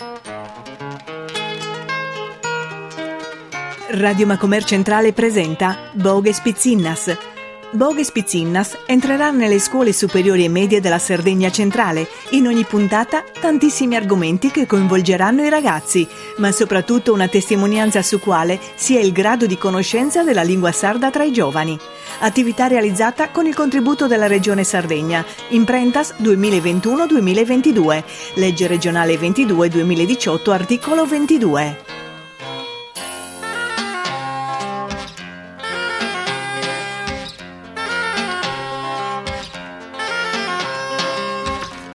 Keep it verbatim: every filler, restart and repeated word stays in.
Radio Macomer Centrale presenta Bogues Pizzinnas. Bogues Pizzinnas entrerà nelle scuole superiori e medie della Sardegna centrale. In ogni puntata tantissimi argomenti che coinvolgeranno i ragazzi, ma soprattutto una testimonianza su quale sia il grado di conoscenza della lingua sarda tra i giovani. Attività realizzata con il contributo della Regione Sardegna, Imprentas duemilaventuno duemilaventidue, legge regionale ventidue duemiladiciotto, articolo ventidue.